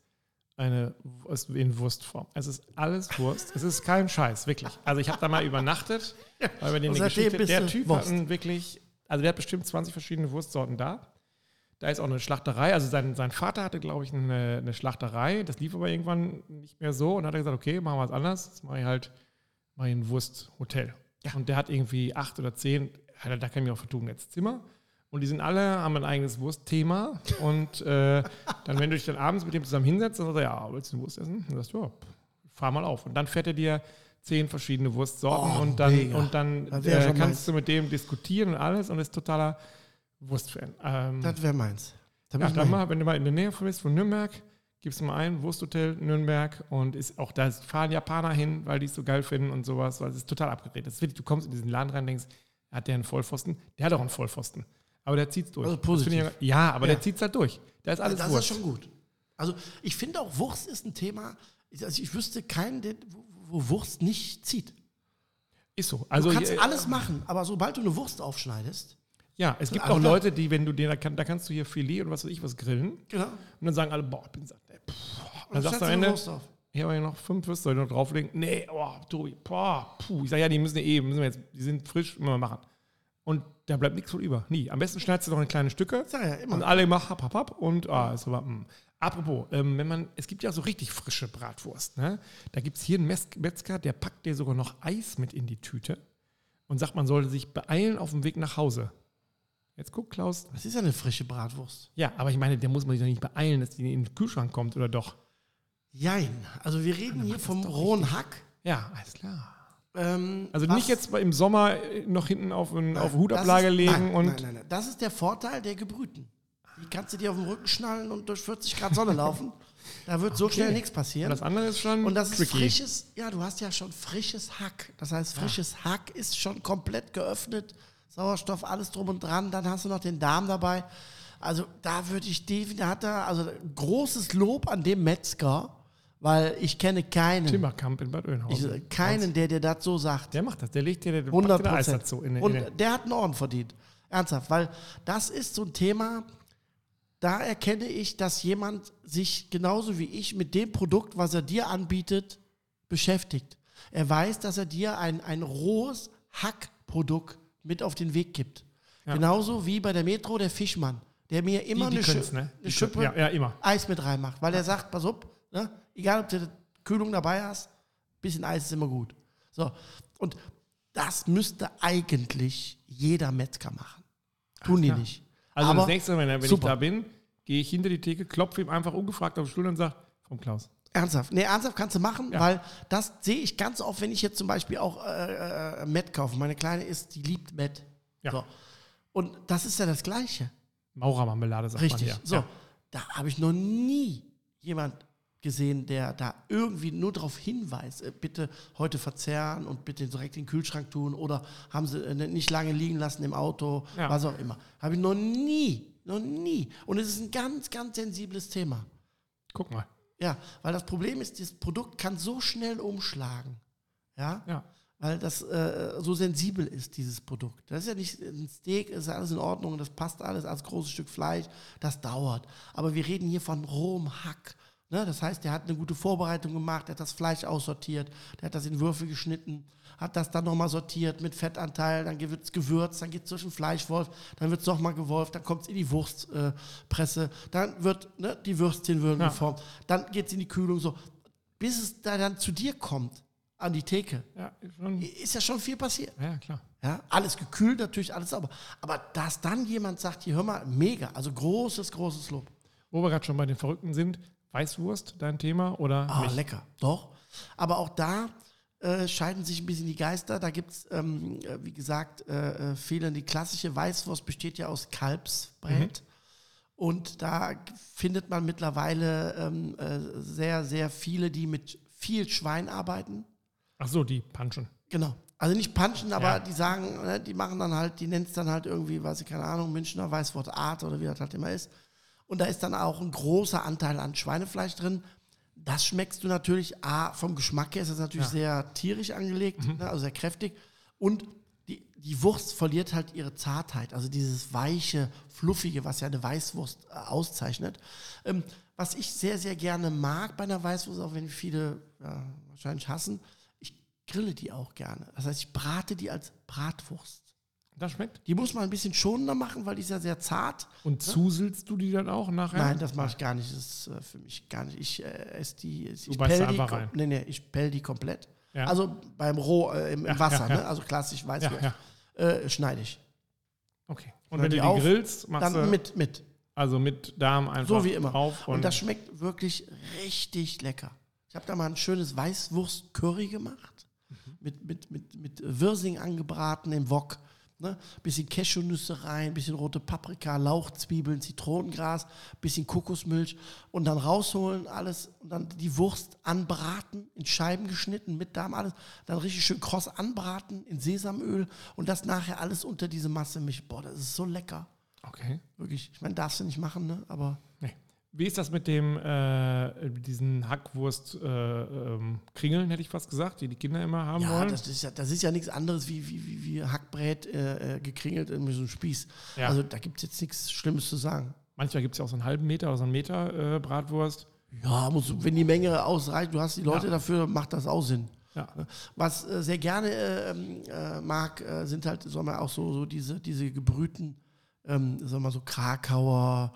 in Wurstform. Es ist alles Wurst. Es ist kein Scheiß, wirklich. Also ich habe da mal übernachtet, weil wir den der Typ hat wirklich, also der hat bestimmt 20 verschiedene Wurstsorten da. Da ist auch eine Schlachterei. Also sein Vater hatte, glaube ich, eine Schlachterei. Das lief aber irgendwann nicht mehr so. Und dann hat er gesagt, okay, machen wir was anderes. Jetzt mache ich ein Wursthotel. Ja. Und der hat irgendwie 8 oder 10, da kann ich mich auch vertun, jetzt Zimmer. Und die haben ein eigenes Wurstthema. Und dann, wenn du dich dann abends mit dem zusammen hinsetzt, dann sagt er, ja, willst du eine Wurst essen? Und dann sagst du, ja, fahr mal auf. Und dann fährt er dir 10 verschiedene Wurstsorten und dann kannst du mit dem diskutieren und alles und ist totaler Wurstfan. Das wäre meins. Wenn du mal in der Nähe bist von Nürnberg, gibst du mal ein, Wursthotel Nürnberg und da fahren Japaner hin, weil die es so geil finden und sowas, weil es ist total abgedreht. Das ist wirklich, du kommst in diesen Laden rein und denkst, hat der einen Vollpfosten? Der hat auch einen Vollpfosten. Aber der zieht es durch. Also positiv. Der zieht es halt durch. Da ist alles das Wurst. ist schon gut. Also ich finde auch, Wurst ist ein Thema, also ich wüsste keinen, wo Wurst nicht zieht. Ist so. Also, du kannst alles machen, aber sobald du eine Wurst aufschneidest. Ja, es gibt auch Leute, die, wenn du da kannst du hier Filet und was weiß ich was grillen. Genau. Und dann sagen alle, boah, ich bin satt. Und dann sagst du am Ende, hier habe ich noch 5 Würste, soll ich noch drauflegen? Nee, Tobi, Ich sage, ja, die müssen die sind frisch, müssen wir machen. Und da bleibt nichts von über. Nie. Am besten schneidest du noch in kleine Stücke. Ja, immer. Und alle machen hap. Und ist aber, Apropos, es gibt ja so richtig frische Bratwurst. Ne? Da gibt es hier einen Metzger, der packt dir sogar noch Eis mit in die Tüte und sagt, man sollte sich beeilen auf dem Weg nach Hause. Jetzt guck, Klaus. Das ist ja eine frische Bratwurst. Ja, aber ich meine, der muss man sich doch nicht beeilen, dass die in den Kühlschrank kommt, oder doch? Jein. Also wir reden hier vom rohen Hack. Ja, alles klar. Also nicht jetzt im Sommer noch hinten auf Hutablage legen und. Nein. Das ist der Vorteil der Gebrühten. Die kannst du dir auf den Rücken schnallen und durch 40 Grad Sonne laufen. Da wird so schnell nichts passieren. Und das andere ist schon. Und das tricky. ist frisches, ja, du hast ja schon frisches Hack. Das heißt, frisches Hack ist schon komplett geöffnet. Sauerstoff, alles drum und dran. Dann hast du noch den Darm dabei. Also da würde ich großes Lob an dem Metzger. Weil ich kenne keinen. Timmerkamp in Bad Oeynhausen. Keinen, der dir das so sagt. Der macht das. Der legt dir 100%. Eis dazu. Und der hat einen Orden verdient. Ernsthaft. Weil das ist so ein Thema, da erkenne ich, dass jemand sich genauso wie ich mit dem Produkt, was er dir anbietet, beschäftigt. Er weiß, dass er dir ein rohes Hackprodukt mit auf den Weg gibt. Ja. Genauso wie bei der Metro der Fischmann, der mir immer eine Schippe immer. Eis mit reinmacht. Weil er sagt, pass auf, ne? Egal, ob du Kühlung dabei hast, ein bisschen Eis ist immer gut. So, und das müsste eigentlich jeder Metzger machen. Tun die nicht. Also aber das nächste Mal, wenn ich da bin, gehe ich hinter die Theke, klopfe ihm einfach ungefragt auf den Stuhl und sage, komm Klaus. Ernsthaft? Nee, ernsthaft kannst du machen, weil das sehe ich ganz oft, wenn ich jetzt zum Beispiel auch Met kaufe. Meine Kleine die liebt Met. Ja. So. Und das ist ja das Gleiche. Maurermarmelade, sagt Richtig. man hier. So, da habe ich noch nie jemand gesehen, der da irgendwie nur darauf hinweist, bitte heute verzehren und bitte direkt in den Kühlschrank tun oder haben sie nicht lange liegen lassen im Auto, was auch immer. Habe ich noch nie. Und es ist ein ganz, ganz sensibles Thema. Guck mal. Ja, weil das Problem ist, das Produkt kann so schnell umschlagen. Ja. Weil das so sensibel ist, dieses Produkt. Das ist ja nicht ein Steak, ist ja alles in Ordnung, das passt alles als großes Stück Fleisch, das dauert. Aber wir reden hier von rohem Hack. Ne, das heißt, der hat eine gute Vorbereitung gemacht, der hat das Fleisch aussortiert, der hat das in Würfel geschnitten, hat das dann nochmal sortiert mit Fettanteil, dann wird es gewürzt, dann geht es durch den Fleischwolf, dann wird es nochmal gewolft, dann kommt es in die Wurstpresse, dann wird die Würstchen geformt, dann geht es in die Kühlung, so, bis es da dann zu dir kommt, an die Theke. Ja, ist ja schon viel passiert. Ja, klar. Ja, alles gekühlt, natürlich alles sauber. Aber dass dann jemand sagt, hier hör mal, mega, also großes Lob. Wo wir gerade schon bei den Verrückten sind, Weißwurst, dein Thema, oder nicht? Lecker, doch. Aber auch da scheiden sich ein bisschen die Geister. Da gibt es, wie gesagt, viele. Die klassische Weißwurst besteht ja aus Kalbsbrät. Und da findet man mittlerweile sehr, sehr viele, die mit viel Schwein arbeiten. Ach so, die punchen. Genau. Also nicht punchen, aber die sagen, die machen dann halt, die nennt es dann halt irgendwie, weiß ich, keine Ahnung, Münchner Weißwurstart oder wie das halt immer ist. Und da ist dann auch ein großer Anteil an Schweinefleisch drin. Das schmeckst du natürlich, vom Geschmack her ist das natürlich sehr tierisch angelegt, also sehr kräftig. Und die Wurst verliert halt ihre Zartheit, also dieses weiche, fluffige, was ja eine Weißwurst auszeichnet. Was ich sehr, sehr gerne mag bei einer Weißwurst, auch wenn viele wahrscheinlich hassen, ich grille die auch gerne. Das heißt, ich brate die als Bratwurst. Das schmeckt? Die muss man ein bisschen schonender machen, weil die ist ja sehr zart. Und zuselst du die dann auch nachher? Nein, das mache ich gar nicht. Das ist für mich gar nicht. Ich esse die. Ich pell die komplett. Ja. Also beim im Wasser, ne? Also klassisch Weißwurst. Schneide ich. Okay. Und wenn du die grillst, machst dann du... mit. Also mit Darm einfach so wie immer. Drauf. Und das schmeckt wirklich richtig lecker. Ich habe da mal ein schönes Weißwurst-Curry gemacht. Mit Wirsing angebraten im Wok. Ne? Bisschen Cashewnüsse rein, bisschen rote Paprika, Lauchzwiebeln, Zitronengras, bisschen Kokosmilch und dann rausholen alles und dann die Wurst anbraten, in Scheiben geschnitten mit Darm, alles, dann richtig schön kross anbraten in Sesamöl und das nachher alles unter diese Masse mischen. Boah, das ist so lecker. Okay. Wirklich. Ich meine, darfst du nicht machen, ne? Aber... Nee. Wie ist das mit diesen Hackwurst-Kringeln, hätte ich fast gesagt, die Kinder immer haben wollen? Das ist ja nichts anderes wie Hackbrät gekringelt in so einem Spieß. Ja. Also da gibt es jetzt nichts Schlimmes zu sagen. Manchmal gibt es ja auch so einen halben Meter oder so einen Meter Bratwurst. Ja, wenn die Menge ausreicht, du hast die Leute dafür, macht das auch Sinn. Ja. Was sehr gerne mag, sind halt, sagen wir auch so diese gebrühten, sagen wir so Krakauer,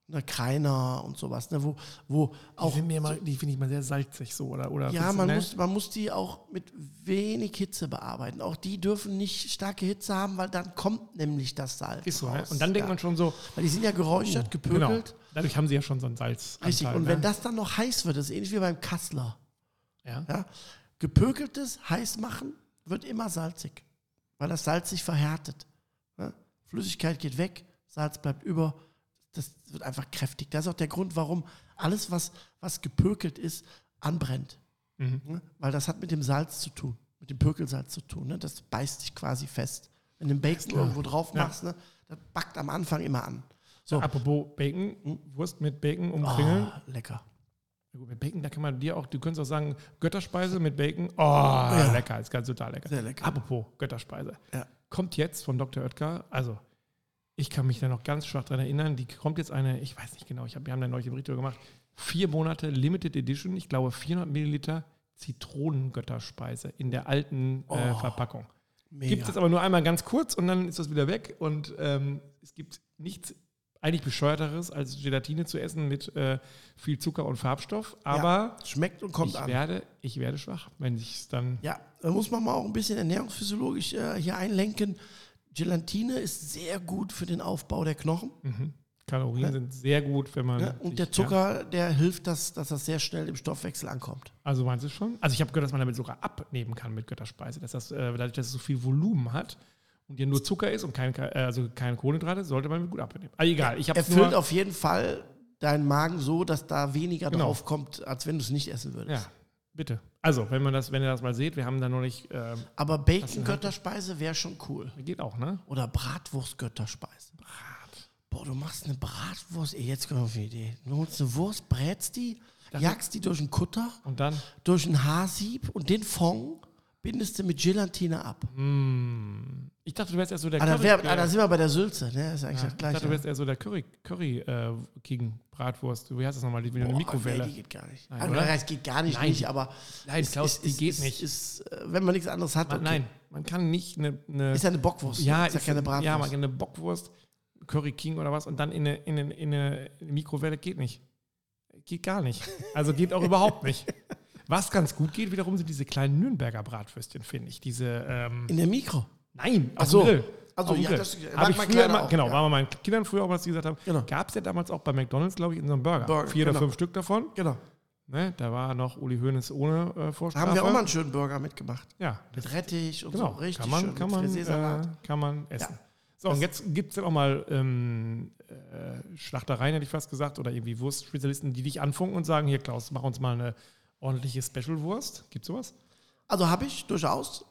ne, Kreiner und sowas, ne, wo auch... Die finde ich mal sehr salzig so, oder Ja, man muss die auch mit wenig Hitze bearbeiten. Auch die dürfen nicht starke Hitze haben, weil dann kommt nämlich das Salz Ist so, ne? raus. Und dann denkt man schon so, weil die sind ja geräuchert, gepökelt. genau, dadurch haben sie ja schon so ein Salz. Richtig, und wenn das dann noch heiß wird, das ist ähnlich wie beim Kassler. Ja. Ja? Gepökeltes heiß machen wird immer salzig, weil das Salz sich verhärtet. Ja? Flüssigkeit geht weg, Salz bleibt über, das wird einfach kräftig. Das ist auch der Grund, warum alles, was gepökelt ist, anbrennt. Mhm. Ja? Weil das hat mit dem Salz zu tun, mit dem Pökelsalz zu tun. Ne? Das beißt sich quasi fest. Wenn du den Bacon irgendwo drauf machst, ne? Das backt am Anfang immer an. So. Apropos Bacon, Wurst mit Bacon umkringeln. Lecker. Ja, gut, mit Bacon, da kann man dir auch, du könntest auch sagen, Götterspeise mit Bacon. Oh, lecker, ist ganz total lecker. Sehr lecker. Apropos Götterspeise. Ja. Kommt jetzt von Dr. Oetker, also ich kann mich da noch ganz schwach dran erinnern, die kommt jetzt eine, ich weiß nicht genau, wir haben da neulich im Ritual gemacht, 4 Monate Limited Edition, ich glaube 400 Milliliter Zitronengötterspeise in der alten Verpackung. Gibt es jetzt aber nur einmal ganz kurz und dann ist das wieder weg und es gibt nichts eigentlich bescheuerteres, als Gelatine zu essen mit viel Zucker und Farbstoff, aber schmeckt und kommt an. Ich werde schwach, wenn ich es dann... Ja, da muss man mal auch ein bisschen ernährungsphysiologisch hier einlenken. Gelatine ist sehr gut für den Aufbau der Knochen. Mhm. Kalorien sind sehr gut, wenn man... Ja, und der Zucker, der hilft, dass das sehr schnell im Stoffwechsel ankommt. Also meinst du schon? Also ich habe gehört, dass man damit sogar abnehmen kann mit Götterspeise. Dadurch, dass es so viel Volumen hat und ja nur Zucker ist und keine Kohlenhydrate, sollte man gut abnehmen. Also egal, ich habe erfüllt auf jeden Fall deinen Magen so, dass da weniger drauf kommt, als wenn du es nicht essen würdest. Ja, bitte. Also, wenn ihr das mal seht, wir haben da noch nicht... aber Bacon-Götterspeise wäre schon cool. Geht auch, ne? Oder Bratwurst-Götterspeise. Boah, du machst eine Bratwurst. Jetzt kommt auf die Idee. Du holst eine Wurst, brätst die, jagst die durch einen Kutter, und dann durch ein Haarsieb und den Fond bindest du mit Gelatine ab. Ich dachte, du wärst eher so der da sind wir bei der Sülze. Ne? Das ist eigentlich das Gleiche. Ich dachte, du wärst eher so der Curry-King-Bratwurst. Wie heißt das nochmal? Die mit einer Mikrowelle. Nee, die geht gar nicht. Nein, es geht gar nicht, aber... Nein, Klaus, die geht nicht. Wenn man nichts anderes hat, okay. Nein, man kann nicht eine... Ist ja eine Bockwurst. Ja, ist ja keine Bratwurst. Ja, man kann eine Bockwurst, Curry King oder was und dann in eine Mikrowelle geht nicht. Geht gar nicht. Also geht auch überhaupt nicht. Was ganz gut geht, wiederum sind diese kleinen Nürnberger Bratwürstchen, finde ich. In der Mikro? Nein, auf dem Grill. Also ja, das habe ich früher immer, genau, war bei meinen Kindern früher auch, was die gesagt haben. Genau. Gab es ja damals auch bei McDonald's, glaube ich, in so einem Burger. 4 oder 5 Stück davon. Genau. Ne, da war noch Uli Hoeneß ohne Vorstrafe. Da haben wir auch mal einen schönen Burger mitgemacht. Ja. Mit Rettich und genau. so. Richtig schön. Kann man essen. Ja. So, und jetzt gibt es dann auch mal Schlachtereien, hätte ich fast gesagt, oder irgendwie Wurstspezialisten, die dich anfunken und sagen, hier Klaus, mach uns mal eine ordentliche Special-Wurst. Gibt es sowas? Also habe ich durchaus.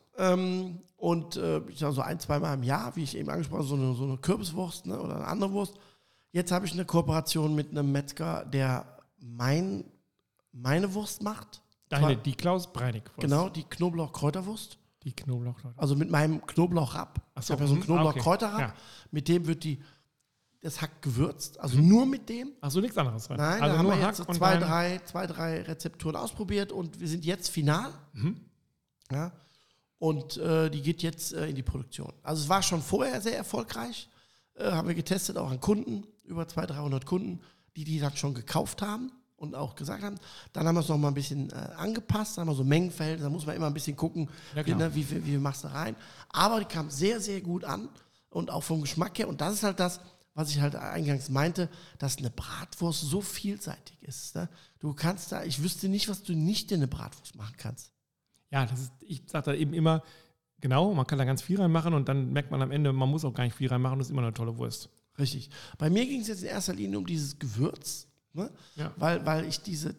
Ich sage so 1-2 Mal im Jahr, wie ich eben angesprochen habe, so eine Kürbiswurst, ne, oder eine andere Wurst. Jetzt habe ich eine Kooperation mit einem Metzger, der meine Wurst macht. Die Klaus Breinig-Wurst. Genau, die Knoblauch-Kräuterwurst. Die Knoblauch-Kräuterwurst. Also mit meinem Knoblauchrab. So, ich habe ja so einen Knoblauch-Kräuterrab. Okay. Ja. Mit dem wird das Hack gewürzt. Also nur mit dem. Ach so, nichts anderes rein. Nein, also da nur haben wir Hack jetzt und zwei, drei Rezepturen ausprobiert und wir sind jetzt final. Ja. Und die geht jetzt in die Produktion. Also es war schon vorher sehr erfolgreich. Haben wir getestet, auch an Kunden, über 200-300 Kunden, die dann schon gekauft haben und auch gesagt haben. Dann haben wir es noch mal ein bisschen angepasst, dann haben wir so Mengenverhältnisse, da muss man immer ein bisschen gucken, wie machst du rein. Aber die kam sehr, sehr gut an und auch vom Geschmack her. Und das ist halt das, was ich halt eingangs meinte, dass eine Bratwurst so vielseitig ist. Ne? Du kannst ich wüsste nicht, was du nicht in eine Bratwurst machen kannst. Ja, ich sage da eben immer, genau, man kann da ganz viel reinmachen und dann merkt man am Ende, man muss auch gar nicht viel reinmachen, das ist immer eine tolle Wurst. Richtig. Bei mir ging es jetzt in erster Linie um dieses Gewürz, ne? Ja. Weil ich dieses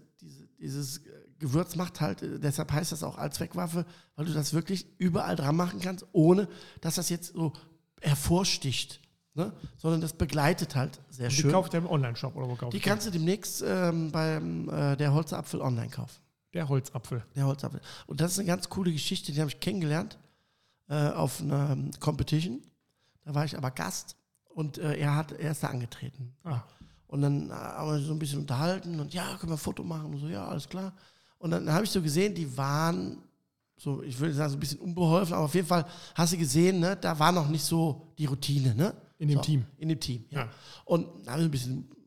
Gewürz macht halt, deshalb heißt das auch Allzweckwaffe, weil du das wirklich überall dran machen kannst, ohne dass das jetzt so hervorsticht, ne? Sondern das begleitet halt sehr schön. Die kauft ihr im Online-Shop oder wo kauft die kannst du demnächst beim der Holzapfel online kaufen. Der Holzapfel. Und das ist eine ganz coole Geschichte, die habe ich kennengelernt auf einer Competition. Da war ich aber Gast und er ist da angetreten. Und dann haben wir so ein bisschen unterhalten und ja, können wir ein Foto machen und so, ja, alles klar. Und dann habe ich so gesehen, die waren so, ich würde sagen, so ein bisschen unbeholfen, aber auf jeden Fall hast du gesehen, ne, da war noch nicht so die Routine, ne? In dem Team. In dem Team, ja. Und da haben wir ein bisschen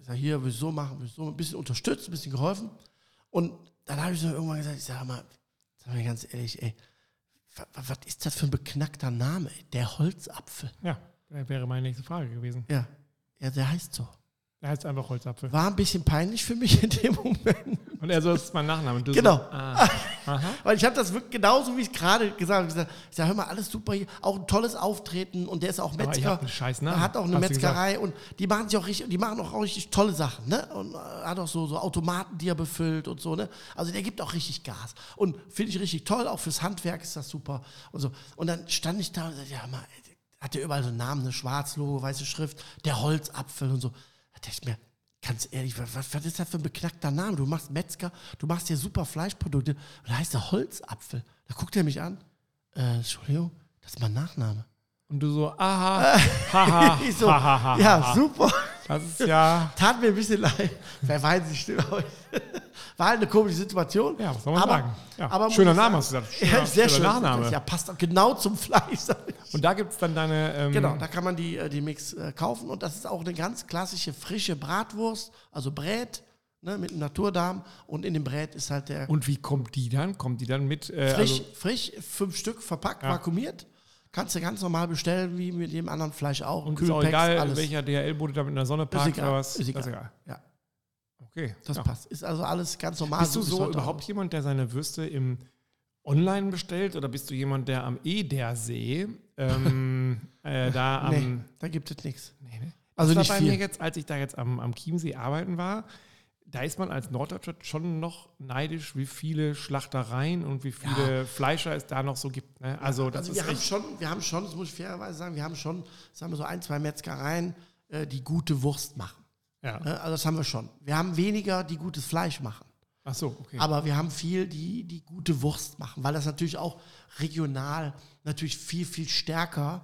Ich sage, hier, will ich so machen, will ich so, ein bisschen unterstützt, ein bisschen geholfen. Und dann habe ich so irgendwann gesagt, ich sag mal ganz ehrlich, ey, was ist das für ein beknackter Name, ey? Der Holzapfel. Ja, das wäre meine nächste Frage gewesen. Ja, der heißt so. Der heißt einfach Holzapfel. War ein bisschen peinlich für mich in dem Moment. Und er so, das ist mein Nachname. Und du Genau. So, aha. Weil ich habe das wirklich genauso, wie ich gerade gesagt habe. Ich sage, hör mal, alles super hier. Auch ein tolles Auftreten und der ist auch Metzger. Aber ich hab einen scheiß Namen. Er hat auch eine Hast du Metzgerei und die machen sich auch richtig, die machen auch richtig tolle Sachen, ne? Und hat auch so Automaten, die er befüllt und so, ne? Also der gibt auch richtig Gas. Und finde ich richtig toll, auch fürs Handwerk ist das super und so. Und dann stand ich da und sagte, ja, mal, hat der überall so einen Namen, eine Schwarzlogo, weiße Schrift, der Holzapfel und so. Da dachte ich mir, ganz ehrlich, was ist das für ein beknackter Name? Du machst Metzger, du machst hier super Fleischprodukte und da heißt der Holzapfel. Da guckt er mich an. Entschuldigung, das ist mein Nachname. Und du so, aha, haha, Ich so, haha, ja, super. Das ist ja... Tat mir ein bisschen leid. Wer weiß nicht, stimmt. War halt eine komische Situation. Ja, was soll man sagen? Ja, aber schöner muss ich Name sagen, hast du gesagt. Ja, sehr schön. Nachname. Ja, passt auch genau zum Fleisch. Sag ich. Und da gibt es dann deine... Genau, da kann man die Mix kaufen. Und das ist auch eine ganz klassische frische Bratwurst, also Brät, ne, mit einem Naturdarm. Und in dem Brät ist halt der Und wie kommt die dann? Kommt die dann mit... frisch, 5 Stück verpackt, Ja. vakuumiert. Kannst du ganz normal bestellen, wie mit jedem anderen Fleisch auch. und ist auch Kühlpacks, egal, alles. welcher DHL-Bote da mit in der Sonne Ist parkt egal, oder was. ist Das egal. Ja, Okay. das ja. passt. Ist also alles ganz normal. Bist du wie es so heute überhaupt jemand, der seine Würste im Online bestellt oder bist du jemand, der am Edersee da am... Nee, da gibt es nichts. Nee. Also das nicht war bei viel. mir jetzt, als ich da jetzt am Chiemsee arbeiten war, da ist man als Norddeutscher schon noch neidisch, wie viele Schlachtereien und wie viele Fleischer es da noch so gibt. Ne? Also das Also ist wir haben schon, das muss ich fairerweise sagen, wir haben schon, sagen wir so 1, 2 Metzgereien, die gute Wurst machen. ja. Ne? Also das haben wir schon. Wir haben weniger, die gutes Fleisch machen. Ach so, okay. Aber wir haben viel, die gute Wurst machen, weil das natürlich auch regional natürlich viel, viel stärker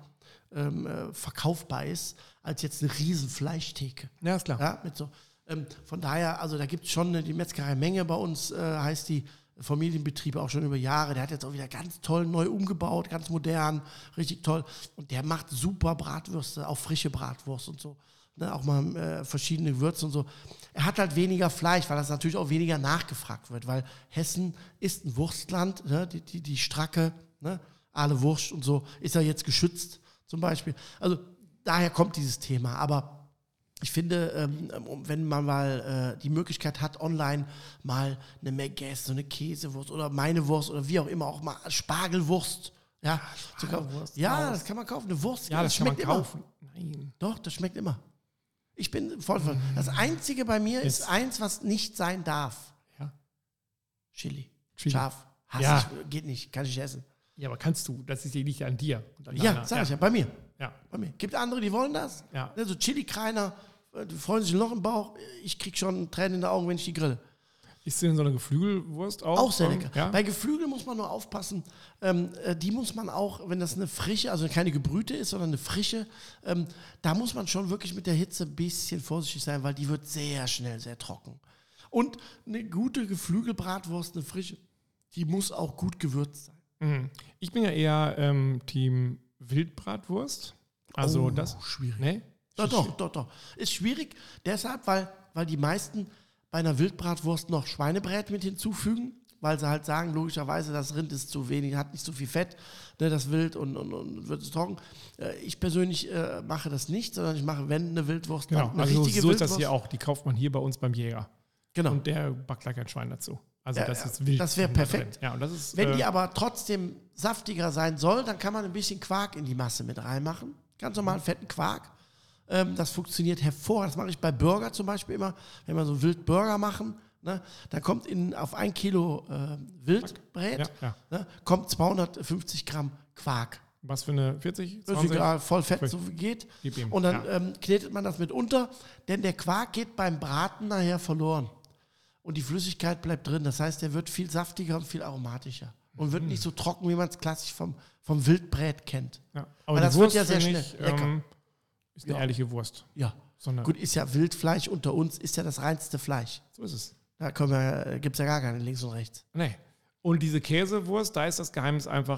verkaufbar ist, als jetzt eine riesen Fleischtheke. Ja, ist klar. Ja, mit so. Von daher, also da gibt es schon die Metzgerei Menge bei uns, heißt die Familienbetrieb auch schon über Jahre. Der hat jetzt auch wieder ganz toll neu umgebaut, ganz modern, richtig toll. Und der macht super Bratwürste, auch frische Bratwurst und so. Ne, auch mal verschiedene Gewürze und so. Er hat halt weniger Fleisch, weil das natürlich auch weniger nachgefragt wird, weil Hessen ist ein Wurstland, ne, die Stracke, ne, Aale Wurst und so, ist ja jetzt geschützt zum Beispiel. Also daher kommt dieses Thema, aber ich finde, wenn man mal die Möglichkeit hat, online mal eine Meggis, so eine Käsewurst oder meine Wurst oder wie auch immer, auch mal Spargelwurst, ja, zu kaufen. Ja, das kann man kaufen, eine Wurst. Ja, das kann man schmeckt kaufen. Nein. Immer. Doch, das schmeckt immer. Ich bin voll von. Das Einzige bei mir ist eins, was nicht sein darf. Ja. Chili. Chili. Scharf. Hasse Ja. ich, geht nicht, kann ich nicht essen. Ja, aber kannst du. Das ist ja nicht an dir. Und an Ja, deiner- sag ich ja, bei mir. Ja. Bei mir. Gibt andere, die wollen das. Ja. Ne, so Chili-Kreiner, die freuen sich noch im Bauch. Ich krieg schon Tränen in den Augen, wenn ich die grille. Ist denn so eine Geflügelwurst auch? Auch sehr lecker. Ja? Bei Geflügel muss man nur aufpassen. Die muss man auch, wenn das eine frische, also keine gebrühte ist, sondern eine frische, da muss man schon wirklich mit der Hitze ein bisschen vorsichtig sein, weil die wird sehr schnell sehr trocken. Und eine gute Geflügelbratwurst, eine frische, die muss auch gut gewürzt sein. Mhm. Ich bin ja eher Team Wildbratwurst. Also das. schwierig. Nee? Doch. Ist schwierig, deshalb, weil die meisten bei einer Wildbratwurst noch Schweinebrät mit hinzufügen, weil sie halt sagen, logischerweise, das Rind ist zu wenig, hat nicht so viel Fett, ne, das Wild und wird es trocken. Ich persönlich mache das nicht, sondern ich mache, wenn eine Wildwurst, Genau. eine Also richtige so ist Wildwurst. das hier auch. Die kauft man hier bei uns beim Jäger. Genau. Und der backt gleich ein Schwein dazu. Also Ja, das ja, ist wild. das wäre da perfekt. drin. Ja, und das ist, Wenn die aber trotzdem saftiger sein soll, dann kann man ein bisschen Quark in die Masse mit reinmachen. Ganz normal fetten Quark. Das funktioniert hervorragend. Das mache ich bei Burger zum Beispiel immer. Wenn wir so Wildburger machen, ne, dann kommt auf 1 Kilo Wildbrät, Ja. ne, kommt 250 Gramm Quark. was für eine 40, Das ist 20? egal, voll fett, Fünf. so viel geht. Gib ihm, Und dann knetet man das mit unter, denn der Quark geht beim Braten nachher verloren. Und die Flüssigkeit bleibt drin. Das heißt, der wird viel saftiger und viel aromatischer. Und wird nicht so trocken, wie man es klassisch vom Wildbrät kennt. Ja. Weil Aber das die wird Wurst, ja sehr finde schnell ich, lecker. ist eine Ja. ehrliche Wurst. Ja. So eine, Gut, ist ja Wildfleisch unter uns, ist ja das reinste Fleisch. so ist es. Da gibt es ja gar keine links und rechts. Nee. Und diese Käsewurst, da ist das Geheimnis einfach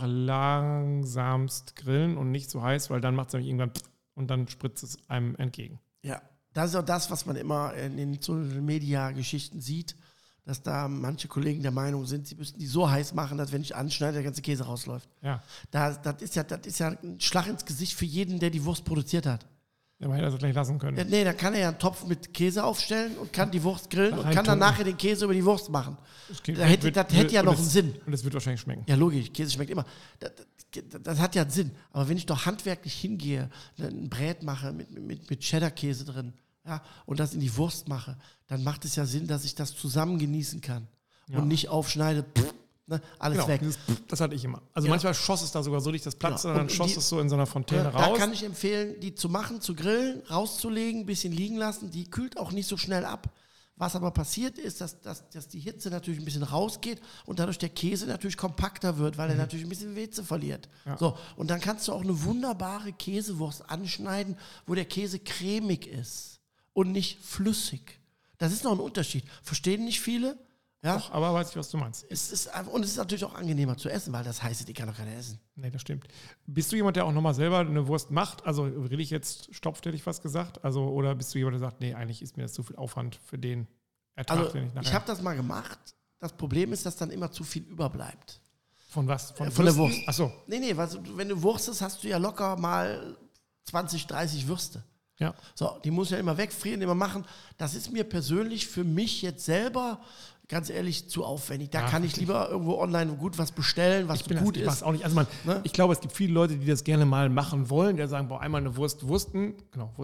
langsamst grillen und nicht zu heiß, weil dann macht es nämlich irgendwann und dann spritzt es einem entgegen. Ja. Das ist auch das, was man immer in den Social-Media-Geschichten sieht, dass da manche Kollegen der Meinung sind, sie müssten die so heiß machen, dass wenn ich anschneide, der ganze Käse rausläuft. Ja. Das ist ja ein Schlag ins Gesicht für jeden, der die Wurst produziert hat. Ja, man hätte das gleich lassen können. Ja, nee, dann kann er ja einen Topf mit Käse aufstellen und kann die Wurst grillen und kann tun. dann nachher den Käse über die Wurst machen. Das hätte ja noch einen Sinn. Und das wird wahrscheinlich schmecken. Ja, logisch, Käse schmeckt immer. Das hat ja einen Sinn. Aber wenn ich doch handwerklich hingehe, ein Brät mache mit Cheddar-Käse drin, ja, und das in die Wurst mache, dann macht es ja Sinn, dass ich das zusammen genießen kann. Ja. Und nicht aufschneide, alles weg. Das hatte ich immer. Also manchmal schoss es da sogar so durch das Platz, und dann schoss es so in so einer Fontäne raus. Da kann ich empfehlen, die zu machen, zu grillen, rauszulegen, ein bisschen liegen lassen. Die kühlt auch nicht so schnell ab. Was aber passiert ist, dass die Hitze natürlich ein bisschen rausgeht und dadurch der Käse natürlich kompakter wird, weil er natürlich ein bisschen Hitze verliert. Ja. So, und dann kannst du auch eine wunderbare Käsewurst anschneiden, wo der Käse cremig ist und nicht flüssig. Das ist noch ein Unterschied. Verstehen nicht viele? Ja? Doch, aber weiß ich, was du meinst. Es ist natürlich auch angenehmer zu essen, weil das heiße, die kann doch keiner essen. Nee, das stimmt. Bist du jemand, der auch nochmal selber eine Wurst macht? Also will ich jetzt stopft, hätte ich fast gesagt? Also, oder bist du jemand, der sagt, nee, eigentlich ist mir das zu viel Aufwand für den Ertrag, also, den ich nachher... Ich habe das mal gemacht. Das Problem ist, dass dann immer zu viel überbleibt. Von was? Von der Wurst. Ach so. Nee, wenn du wurstest, hast du ja locker mal 20, 30 Würste. Ja. So, die muss ja immer wegfrieren, immer machen. Das ist mir persönlich für mich jetzt selber, ganz ehrlich, zu aufwendig. Da kann ich lieber irgendwo online gut was bestellen, was gut ist. Auch nicht. Also ich glaube, es gibt viele Leute, die das gerne mal machen wollen, die sagen, boah, einmal eine Wursten.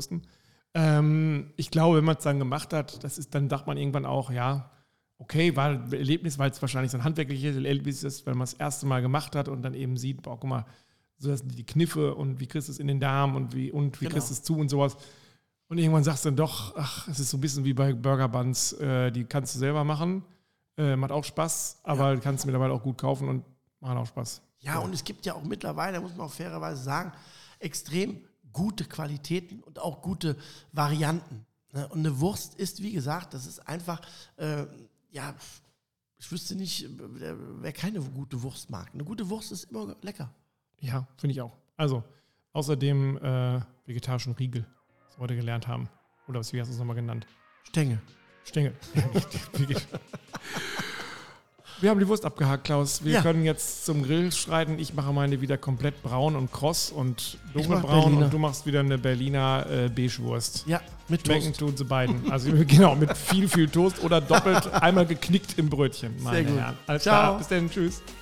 Ich glaube, wenn man es dann gemacht hat, dann sagt man irgendwann auch, ja, okay, war ein Erlebnis, weil es wahrscheinlich so ein handwerkliches Erlebnis ist, wenn man es das erste Mal gemacht hat und dann eben sieht, boah, guck mal, so das sind die Kniffe und wie kriegst du es in den Darm und wie kriegst du es zu und sowas. Und irgendwann sagst du dann doch, es ist so ein bisschen wie bei Burger Buns, die kannst du selber machen, macht auch Spaß, aber kannst du mittlerweile auch gut kaufen und machen auch Spaß. Ja, und es gibt ja auch mittlerweile, muss man auch fairerweise sagen, extrem gute Qualitäten und auch gute Varianten. Und eine Wurst ist, wie gesagt, das ist einfach, ich wüsste nicht, wer keine gute Wurst mag. Eine gute Wurst ist immer lecker. Ja, finde ich auch. Also, außerdem vegetarischen Riegel, was wir heute gelernt haben. Oder wie hast du es nochmal genannt? Stängel. Wir haben die Wurst abgehakt, Klaus. Wir können jetzt zum Grill schreiten. Ich mache meine wieder komplett braun und kross und dunkelbraun und du machst wieder eine Berliner Beigewurst. Ja, mit Toast. Schmecken tun sie beiden. Also genau, mit viel Toast oder doppelt einmal geknickt im Brötchen. Sehr gut. Alles klar, bis dann, tschüss.